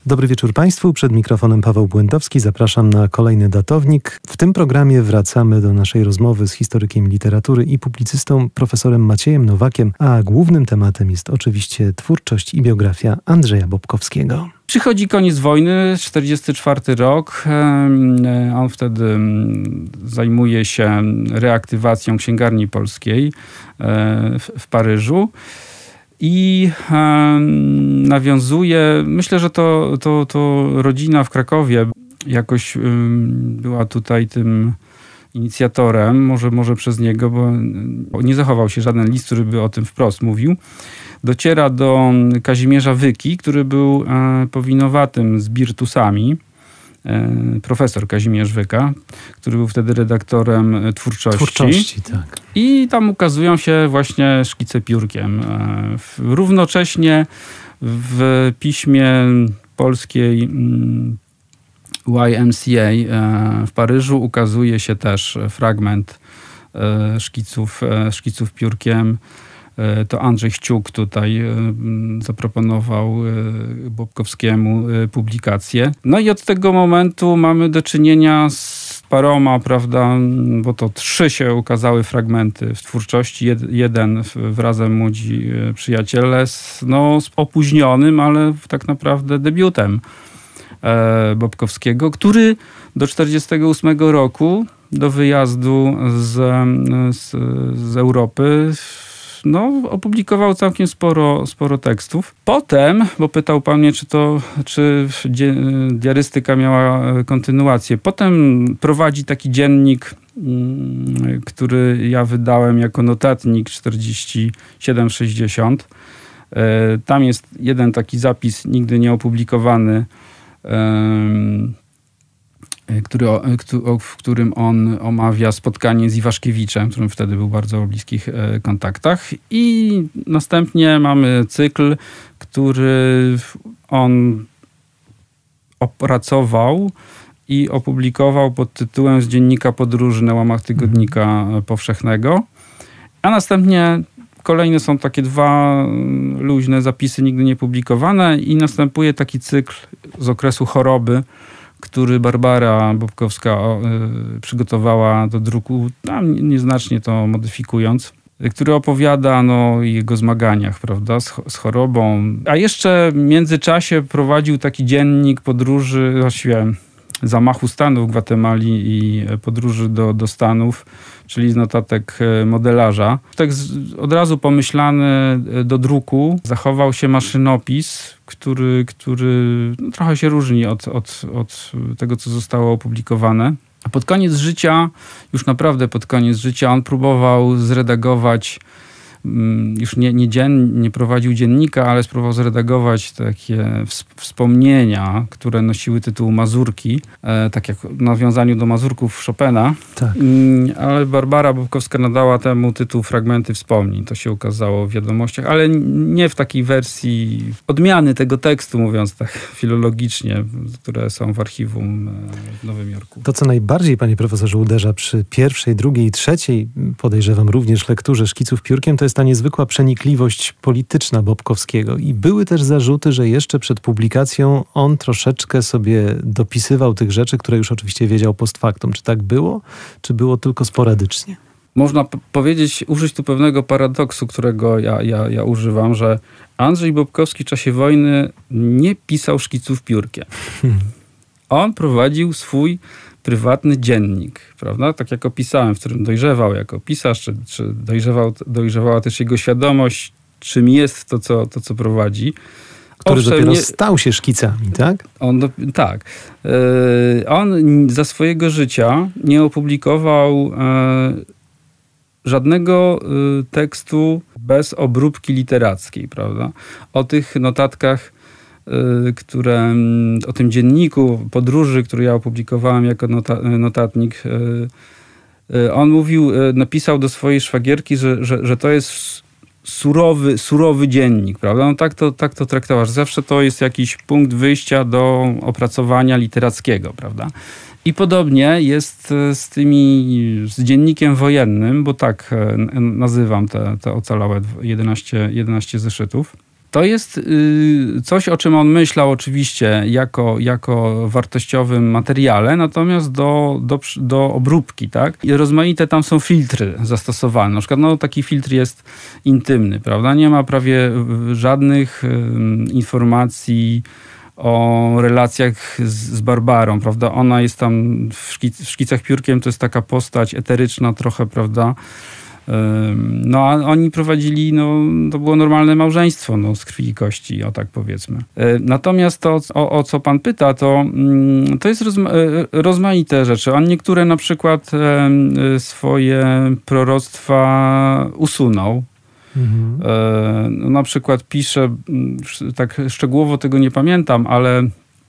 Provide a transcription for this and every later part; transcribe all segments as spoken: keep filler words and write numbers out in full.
Dobry wieczór Państwu. Przed mikrofonem Paweł Błędowski. Zapraszam na kolejny datownik. W tym programie wracamy do naszej rozmowy z historykiem literatury i publicystą profesorem Maciejem Nowakiem, a głównym tematem jest oczywiście twórczość i biografia Andrzeja Bobkowskiego. Przychodzi koniec wojny, czterdziesty czwarty rok. On wtedy zajmuje się reaktywacją księgarni polskiej w Paryżu. I um, nawiązuje, myślę, że to, to, to rodzina w Krakowie jakoś um, była tutaj tym inicjatorem, może, może przez niego, bo nie zachował się żaden list, który by o tym wprost mówił. Dociera do Kazimierza Wyki, który był e, powinowatym z Birtusami. Profesor Kazimierz Wyka, który był wtedy redaktorem twórczości. Twórczości, tak. I tam ukazują się właśnie szkice piórkiem. Równocześnie w piśmie polskiej Y M C A w Paryżu ukazuje się też fragment szkiców, szkiców piórkiem. To Andrzej Chciuk tutaj zaproponował Bobkowskiemu publikację. No i od tego momentu mamy do czynienia z paroma, prawda, bo to trzy się ukazały fragmenty w twórczości. Jeden w Razem Młodzi Przyjaciele, z, no, z opóźnionym, ale tak naprawdę debiutem Bobkowskiego, który do czterdziestego ósmego roku, do wyjazdu z, z, z Europy, no, opublikował całkiem sporo, sporo tekstów. Potem, bo pytał pan mnie, czy to, czy diarystyka miała kontynuację. Potem prowadzi taki dziennik, który ja wydałem jako notatnik czterdzieści siedem sześćdziesiąt. Tam jest jeden taki zapis, nigdy nie opublikowany, Który, w którym on omawia spotkanie z Iwaszkiewiczem, którym wtedy był bardzo o bliskich kontaktach. I następnie mamy cykl, który on opracował i opublikował pod tytułem Z dziennika podróży na łamach Tygodnika Powszechnego. A następnie kolejne są takie dwa luźne zapisy, nigdy nie publikowane, i następuje taki cykl z okresu choroby, który Barbara Bobkowska y, przygotowała do druku, tam nieznacznie to modyfikując, który opowiada no, o jego zmaganiach, prawda, z, z chorobą. A jeszcze w międzyczasie prowadził taki dziennik podróży, właściwie zamachu stanu w Gwatemali i podróży do, do Stanów, czyli z notatek modelarza. Tak z, od razu pomyślany do druku zachował się maszynopis, który, który no, trochę się różni od, od, od tego, co zostało opublikowane. A pod koniec życia, już naprawdę pod koniec życia, on próbował zredagować, już nie, nie, dzien, nie prowadził dziennika, ale spróbował zredagować takie wspomnienia, które nosiły tytuł Mazurki, e, tak jak w nawiązaniu do Mazurków Chopina. Tak. E, ale Barbara Bobkowska nadała temu tytuł Fragmenty wspomnień. To się ukazało w wiadomościach, ale nie w takiej wersji odmiany tego tekstu, mówiąc tak filologicznie, które są w archiwum w Nowym Jorku. To, co najbardziej, panie profesorze, uderza przy pierwszej, drugiej i trzeciej, podejrzewam również lekturze szkiców piórkiem, to jest ta niezwykła przenikliwość polityczna Bobkowskiego. I były też zarzuty, że jeszcze przed publikacją on troszeczkę sobie dopisywał tych rzeczy, które już oczywiście wiedział post factum. Czy tak było? Czy było tylko sporadycznie? Można p- powiedzieć, użyć tu pewnego paradoksu, którego ja, ja, ja używam, że Andrzej Bobkowski w czasie wojny nie pisał szkiców piórkiem. Hmm. On prowadził swój prywatny dziennik, prawda? Tak jak opisałem, w którym dojrzewał jako pisarz, czy, czy dojrzewał, dojrzewała też jego świadomość, czym jest to, co, to, co prowadzi. Który Owszem, dopiero nie, stał się szkicami, tak? On, tak. Yy, on za swojego życia nie opublikował yy, żadnego yy, tekstu bez obróbki literackiej, prawda? O tych notatkach, które, o tym dzienniku podróży, który ja opublikowałem jako nota, notatnik, on mówił, napisał do swojej szwagierki, że, że, że to jest surowy, surowy dziennik, prawda? No tak to, tak to traktował, że zawsze to jest jakiś punkt wyjścia do opracowania literackiego, prawda? I podobnie jest z tymi, z dziennikiem wojennym, bo tak nazywam te, te ocalałe jedenaście, jedenaście zeszytów. To jest coś, o czym on myślał oczywiście jako, jako wartościowym materiale, natomiast do, do, do obróbki, tak? I rozmaite tam są filtry zastosowane. Na przykład no, taki filtr jest intymny, prawda? Nie ma prawie żadnych informacji o relacjach z, z Barbarą, prawda? Ona jest tam w, szkic, w szkicach piórkiem, to jest taka postać eteryczna trochę, prawda? No a oni prowadzili, no to było normalne małżeństwo, no z krwi i kości, o tak powiedzmy. Natomiast to, o, o co pan pyta, to, to jest rozma rozmaite rzeczy. On niektóre na przykład swoje proroctwa usunął. Mhm. No, na przykład pisze, tak szczegółowo tego nie pamiętam, ale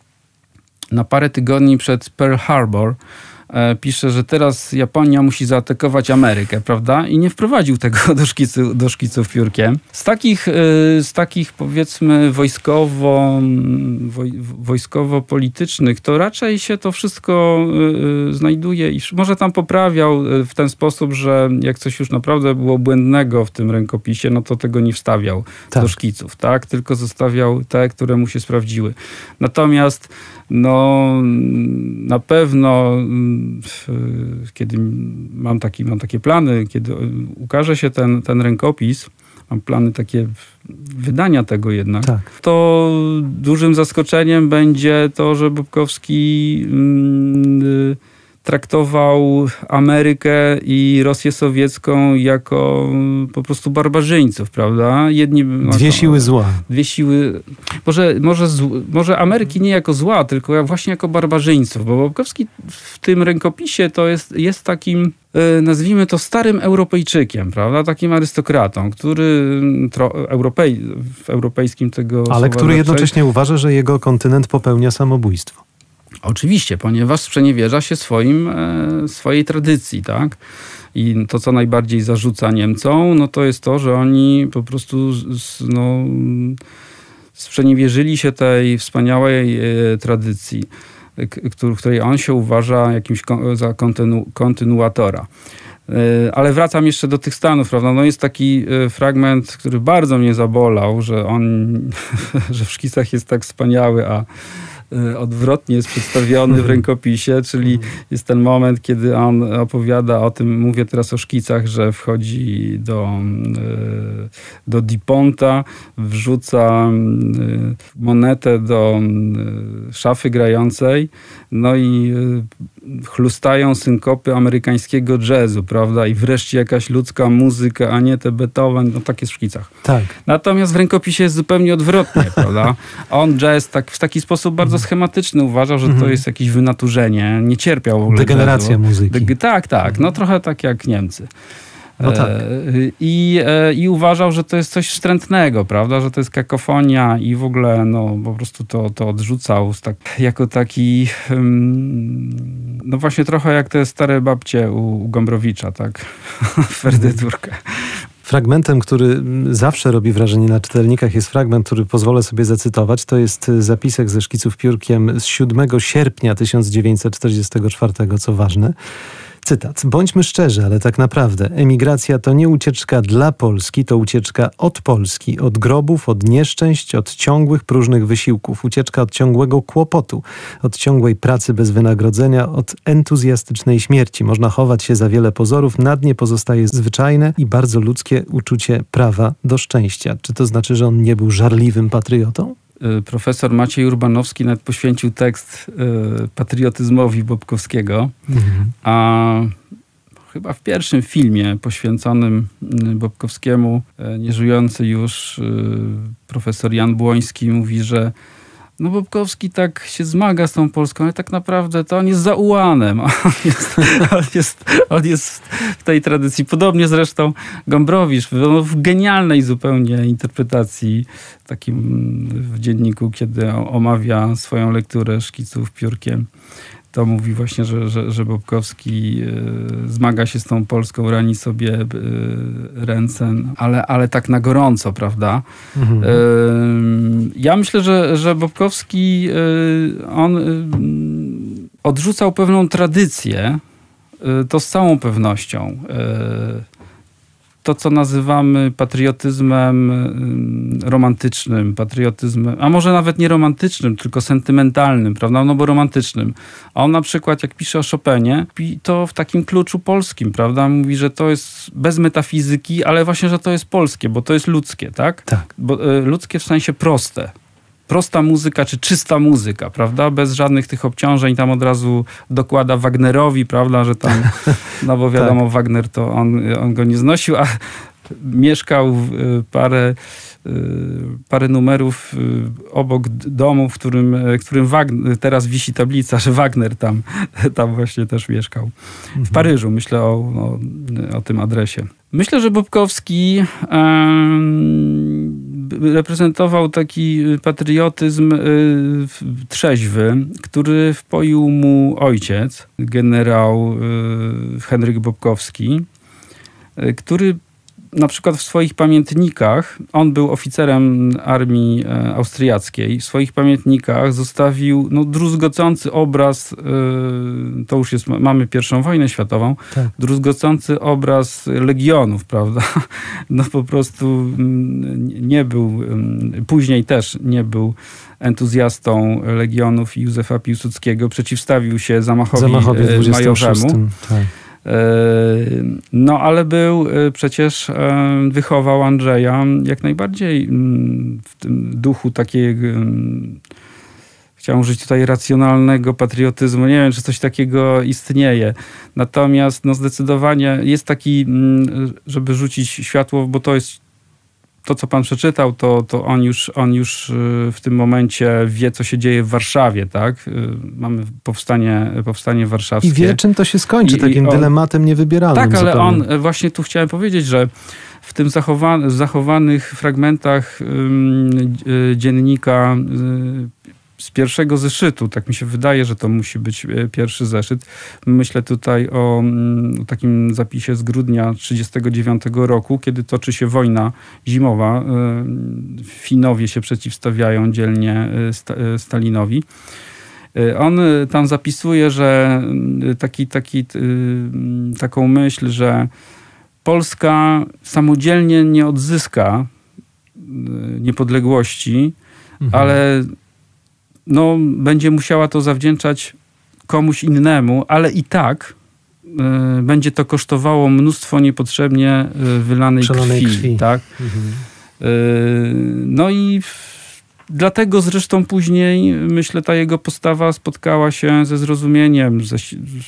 na parę tygodni przed Pearl Harbor pisze, że teraz Japonia musi zaatakować Amerykę, prawda? I nie wprowadził tego do, szkicu, do szkiców piórkiem. Z takich, z takich powiedzmy wojskowo, woj, wojskowo-politycznych, to raczej się to wszystko znajduje i może tam poprawiał w ten sposób, że jak coś już naprawdę było błędnego w tym rękopisie, no to tego nie wstawiał tak. do szkiców, tak? Tylko zostawiał te, które mu się sprawdziły. Natomiast no na pewno kiedy mam, taki, mam takie plany, kiedy ukaże się ten, ten rękopis, mam plany takie wydania tego jednak, tak. to dużym zaskoczeniem będzie to, że Bobkowski yy, traktował Amerykę i Rosję sowiecką jako po prostu barbarzyńców, prawda? Jedni, dwie no, siły zła. Dwie siły... Może, może, może Ameryki nie jako zła, tylko właśnie jako barbarzyńców, bo Bobkowski w tym rękopisie to jest, jest takim, nazwijmy to, starym Europejczykiem, prawda? Takim arystokratą, który tro, Europej, w europejskim tego... Ale który jednocześnie uważa, że jego kontynent popełnia samobójstwo. Oczywiście, ponieważ sprzeniewierza się swoim, e, swojej tradycji, tak? I to, co najbardziej zarzuca Niemcom, no to jest to, że oni po prostu no, sprzeniewierzyli się tej wspaniałej e, tradycji, k- której on się uważa jakimś kon- za kontynu- kontynuatora. E, ale wracam jeszcze do tych Stanów, prawda? No jest taki e, fragment, który bardzo mnie zabolał, że on, że w szkicach jest tak wspaniały, a odwrotnie jest przedstawiony w rękopisie, czyli jest ten moment, kiedy on opowiada o tym, mówię teraz o szkicach, że wchodzi do, do DuPonta, wrzuca monetę do szafy grającej, no i chlustają synkopy amerykańskiego jazzu, prawda? I wreszcie jakaś ludzka muzyka, a nie te Beethoven, no tak jest w szkicach. Tak. Natomiast w rękopisie jest zupełnie odwrotnie, prawda? On jazz tak, w taki sposób bardzo schematyczny uważał, że to jest jakieś wynaturzenie, nie cierpiał w ogóle degeneracja jazzu. muzyki. De- tak, tak, no trochę tak jak Niemcy. No tak. I, I uważał, że to jest coś wstrętnego, prawda, że to jest kakofonia i w ogóle no, po prostu to, to odrzucał tak, jako taki, no właśnie trochę jak te stare babcie u, u Gombrowicza, tak, Ferdyturkę. Fragmentem, który zawsze robi wrażenie na czytelnikach, jest fragment, który pozwolę sobie zacytować. To jest zapisek ze szkiców piórkiem z siódmego sierpnia tysiąc dziewięćset czterdziestego czwartego, co ważne. Cytat. Bądźmy szczerzy, ale tak naprawdę emigracja to nie ucieczka dla Polski, to ucieczka od Polski, od grobów, od nieszczęść, od ciągłych, próżnych wysiłków. Ucieczka od ciągłego kłopotu, od ciągłej pracy bez wynagrodzenia, od entuzjastycznej śmierci. Można chować się za wiele pozorów, na dnie pozostaje zwyczajne i bardzo ludzkie uczucie prawa do szczęścia. Czy to znaczy, że on nie był żarliwym patriotą? Profesor Maciej Urbanowski nawet poświęcił tekst y, patriotyzmowi Bobkowskiego, mhm. a chyba w pierwszym filmie poświęconym Bobkowskiemu y, nieżyjący już y, profesor Jan Błoński mówi, że no Bobkowski tak się zmaga z tą Polską, ale tak naprawdę to on jest za ułanem. On jest, on jest, on jest w tej tradycji. Podobnie zresztą Gombrowicz w, w genialnej zupełnie interpretacji takim w dzienniku, kiedy omawia swoją lekturę szkiców piórkiem. To mówi właśnie, że, że, że Bobkowski y, zmaga się z tą Polską, rani sobie y, ręce, ale, ale tak na gorąco, prawda? Mhm. Y, ja myślę, że, że Bobkowski y, on y, odrzucał pewną tradycję, y, to z całą pewnością. Y, to, co nazywamy patriotyzmem romantycznym, patriotyzmem, a może nawet nie romantycznym, tylko sentymentalnym, prawda? No bo romantycznym. A on na przykład, jak pisze o Chopinie, to w takim kluczu polskim, prawda? Mówi, że to jest bez metafizyki, ale właśnie, że to jest polskie, bo to jest ludzkie, tak? Tak. Bo, y, ludzkie w sensie proste. Prosta muzyka, czy czysta muzyka, prawda? Bez żadnych tych obciążeń. Tam od razu dokłada Wagnerowi, prawda? Że tam, no bo wiadomo, tak. Wagner to on, on go nie znosił, a mieszkał parę, parę numerów obok domu, w którym, w którym Wagner, teraz wisi tablica, że Wagner tam, tam właśnie też mieszkał. W Paryżu, myślę o, o, o tym adresie. Myślę, że Bobkowski um, reprezentował taki patriotyzm y, trzeźwy, który wpoił mu ojciec, generał y, Henryk Bobkowski, y, który na przykład w swoich pamiętnikach, on był oficerem armii e, austriackiej, w swoich pamiętnikach zostawił no, druzgocący obraz, e, to już jest, mamy pierwszą wojnę światową, tak. druzgocący obraz legionów, prawda? No po prostu nie był, później też nie był entuzjastą legionów i Józefa Piłsudskiego, przeciwstawił się zamachowi, zamachowi majowemu. Tak. No, ale był przecież, wychował Andrzeja jak najbardziej w tym duchu takiego, chciałem użyć tutaj racjonalnego patriotyzmu. Nie wiem, czy coś takiego istnieje. Natomiast no, zdecydowanie jest taki, żeby rzucić światło, bo to jest to, co pan przeczytał, to, to on, już, on już w tym momencie wie, co się dzieje w Warszawie, tak? Mamy powstanie, powstanie warszawskie. I wie, czym to się skończy, I, takim on, dylematem niewybieralnym. Tak, ale zupełnie. on, właśnie tu chciałem powiedzieć, że w tym zachowa- zachowanych fragmentach ym, y, dziennika y, z pierwszego zeszytu, tak mi się wydaje, że to musi być pierwszy zeszyt. Myślę tutaj o, o takim zapisie z grudnia tysiąc dziewięćset trzydziestego dziewiątego roku, kiedy toczy się wojna zimowa. Finowie się przeciwstawiają dzielnie Stalinowi. On tam zapisuje, że taki, taki, taką myśl, że Polska samodzielnie nie odzyska niepodległości, mhm. ale no, będzie musiała to zawdzięczać komuś innemu, ale i tak y, będzie to kosztowało mnóstwo niepotrzebnie y, wylanej krwi. krwi. Tak? Mhm. Y, no i w, dlatego zresztą później, myślę, ta jego postawa spotkała się ze zrozumieniem ze,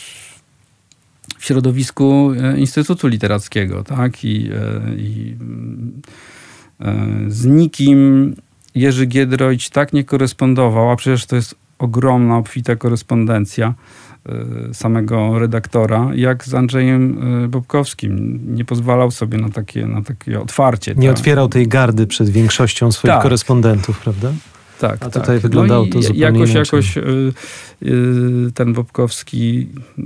w środowisku Instytutu Literackiego. Tak? I, y, i y, z nikim Jerzy Giedroyć tak nie korespondował, a przecież to jest ogromna, obfita korespondencja y, samego redaktora, jak z Andrzejem y, Bobkowskim. Nie pozwalał sobie na takie, na takie otwarcie. Nie tak. otwierał tej gardy przed większością swoich tak. korespondentów, prawda? Tak, a tak. tutaj wyglądało no to zupełnie jakoś, inaczej. Jakoś y, y, ten Bobkowski y,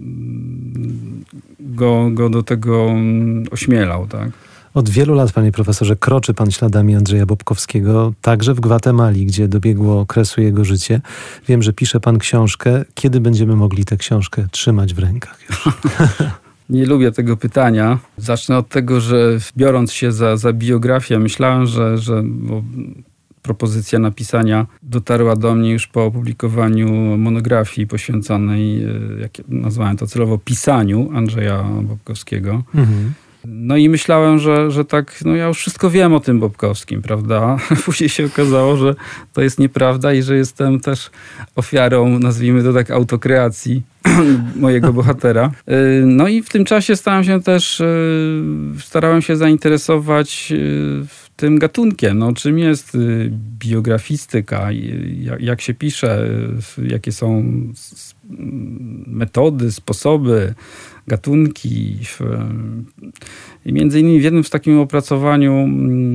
go, go do tego ośmielał, tak? Od wielu lat, panie profesorze, kroczy pan śladami Andrzeja Bobkowskiego, także w Gwatemali, gdzie dobiegło okresu jego życie. Wiem, że pisze pan książkę. Kiedy będziemy mogli tę książkę trzymać w rękach już? Nie lubię tego pytania. Zacznę od tego, że biorąc się za, za biografię, myślałem, że, że bo propozycja napisania dotarła do mnie już po opublikowaniu monografii poświęconej, jak nazwałem to celowo, pisaniu Andrzeja Bobkowskiego. Mhm. No i myślałem, że, że tak, no ja już wszystko wiem o tym Bobkowskim, prawda? Później się okazało, że to jest nieprawda i że jestem też ofiarą, nazwijmy to tak, autokreacji mojego bohatera. No i w tym czasie starałem się też, starałem się zainteresować tym gatunkiem, no czym jest biografistyka, jak, jak się pisze, jakie są metody, sposoby, gatunki. I między innymi w jednym z takim opracowaniu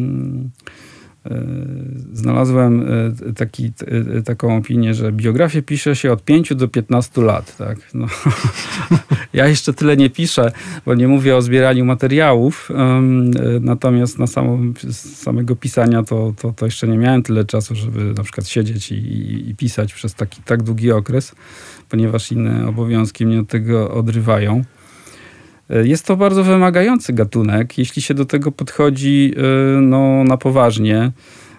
znalazłem taki, taką opinię, że biografię pisze się od pięciu do piętnastu lat. Tak? No. Ja jeszcze tyle nie piszę, bo nie mówię o zbieraniu materiałów, natomiast na samo, samego pisania to, to, to jeszcze nie miałem tyle czasu, żeby na przykład siedzieć i, i, i pisać przez taki tak długi okres, ponieważ inne obowiązki mnie od tego odrywają. Jest to bardzo wymagający gatunek, jeśli się do tego podchodzi no, na poważnie.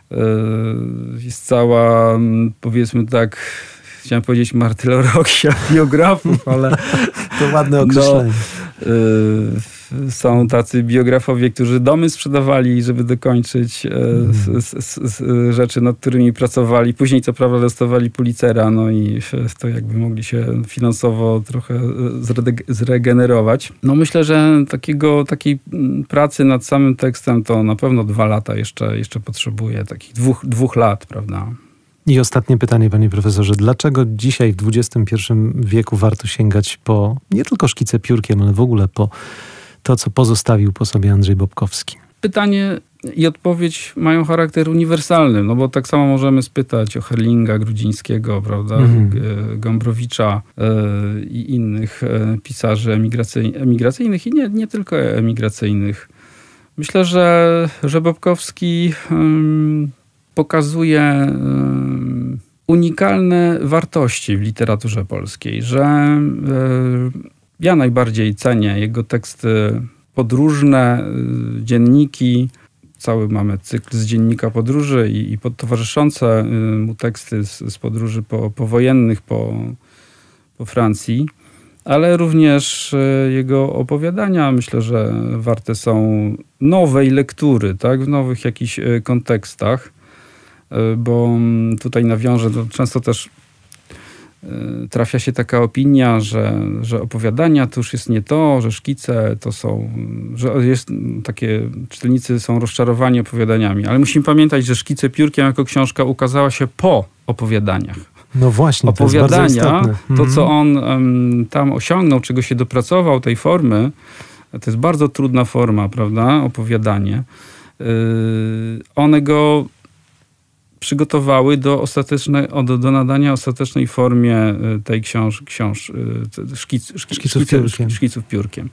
Jest cała, powiedzmy tak, chciałem powiedzieć martyrologia biografów, ale to ładne określenie. No, y, są tacy biografowie, którzy domy sprzedawali, żeby dokończyć y, mm. s, s, s, rzeczy, nad którymi pracowali. Później co prawda dostawali Pulitzera, no i to jakby mogli się finansowo trochę zregenerować. No myślę, że takiego, takiej pracy nad samym tekstem to na pewno dwa lata jeszcze, jeszcze potrzebuje, takich dwóch, dwóch lat, prawda? I ostatnie pytanie, panie profesorze. Dlaczego dzisiaj w dwudziestym pierwszym wieku warto sięgać po nie tylko szkice piórkiem, ale w ogóle po to, co pozostawił po sobie Andrzej Bobkowski? Pytanie i odpowiedź mają charakter uniwersalny, no bo tak samo możemy spytać o Herlinga, Grudzińskiego, prawda, mm. Gombrowicza yy, i innych yy, pisarzy emigracyj, emigracyjnych i nie, nie tylko emigracyjnych. Myślę, że, że Bobkowski yy, pokazuje y, unikalne wartości w literaturze polskiej, że y, ja najbardziej cenię jego teksty podróżne, y, dzienniki, cały mamy cykl z Dziennika Podróży i, i towarzyszące y, mu teksty z, z podróży po, powojennych po, po Francji, ale również y, jego opowiadania myślę, że warte są nowej lektury, tak, w nowych jakichś y, kontekstach. Bo tutaj nawiążę, to często też trafia się taka opinia, że, że opowiadania to już jest nie to, że szkice to są, że jest takie, czytelnicy są rozczarowani opowiadaniami, ale musimy pamiętać, że Szkice piórkiem jako książka ukazała się po opowiadaniach. No właśnie, opowiadania, to jest bardzo istotne. To co on um, tam osiągnął, czego się dopracował, tej formy, to jest bardzo trudna forma, prawda, opowiadanie. Yy, one go przygotowały do, ostatecznej, do, do nadania ostatecznej formie tej książ, książ, szkic, szkic, szkiców, piórkiem. szkiców piórkiem.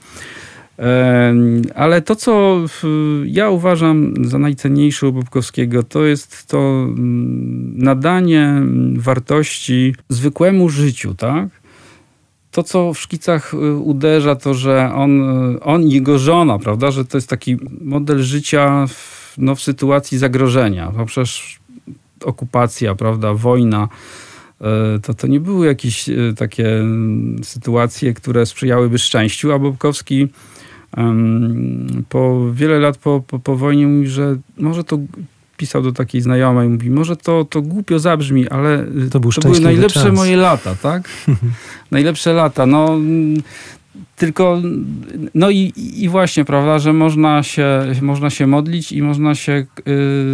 Ale to, co ja uważam za najcenniejsze u Bobkowskiego, to jest to nadanie wartości zwykłemu życiu, tak? To, co w szkicach uderza, to, że on, on i jego żona, prawda, że to jest taki model życia w, no, w sytuacji zagrożenia. No przecież okupacja, prawda, wojna, to, to nie były jakieś takie sytuacje, które sprzyjałyby szczęściu, a Bobkowski um, po wiele lat po, po, po wojnie mówi, że może to, pisał do takiej znajomej, mówi, może to, to głupio zabrzmi, ale to, był to były najlepsze czas. moje lata, tak? Najlepsze lata, no tylko, no i, i właśnie, prawda, że można się, można się modlić i można się yy,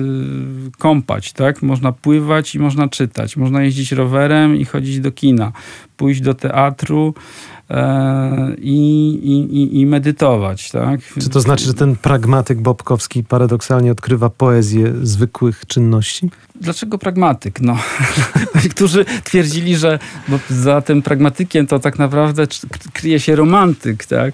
kąpać, tak? Można pływać i można czytać. Można jeździć rowerem i chodzić do kina. Pójść do teatru yy, i, i, i medytować, tak? Czy to znaczy, że ten pragmatyk Bobkowski paradoksalnie odkrywa poezję zwykłych czynności? Dlaczego pragmatyk? No, którzy twierdzili, że bo za tym pragmatykiem to tak naprawdę kryje się romantyk, tak?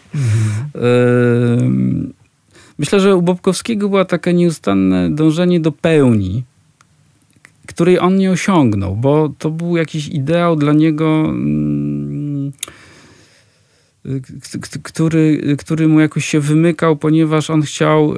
Mhm. Myślę, że u Bobkowskiego było takie nieustanne dążenie do pełni, której on nie osiągnął, bo to był jakiś ideał dla niego, który, który mu jakoś się wymykał, ponieważ on chciał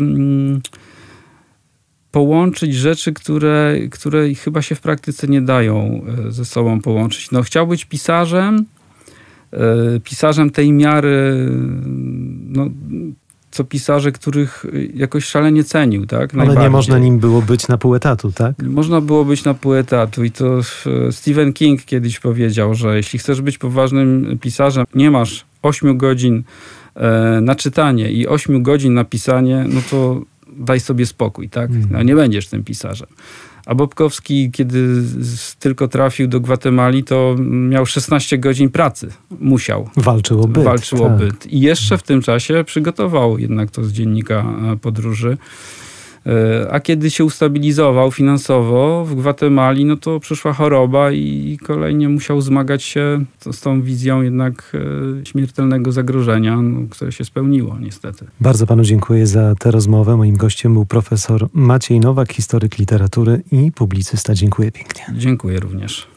połączyć rzeczy, które, które chyba się w praktyce nie dają ze sobą połączyć. No, chciał być pisarzem, pisarzem tej miary, no, co pisarze, których jakoś szalenie cenił, tak? Ale nie można nim było być na pół etatu, tak? Można było być na pół etatu i to Stephen King kiedyś powiedział, że jeśli chcesz być poważnym pisarzem, nie masz ośmiu godzin na czytanie i ośmiu godzin na pisanie, no to daj sobie spokój, tak? No, nie będziesz tym pisarzem. A Bobkowski, kiedy tylko trafił do Gwatemali, to miał szesnaście godzin pracy. Musiał. Walczył o byt. Walczył tak. o byt. I jeszcze w tym czasie przygotował jednak to z Dziennika Podróży. A kiedy się ustabilizował finansowo w Gwatemali, no to przyszła choroba i kolejnie musiał zmagać się z tą wizją jednak śmiertelnego zagrożenia, no, które się spełniło niestety. Bardzo panu dziękuję za tę rozmowę. Moim gościem był profesor Maciej Nowak, historyk literatury i publicysta. Dziękuję pięknie. Dziękuję również.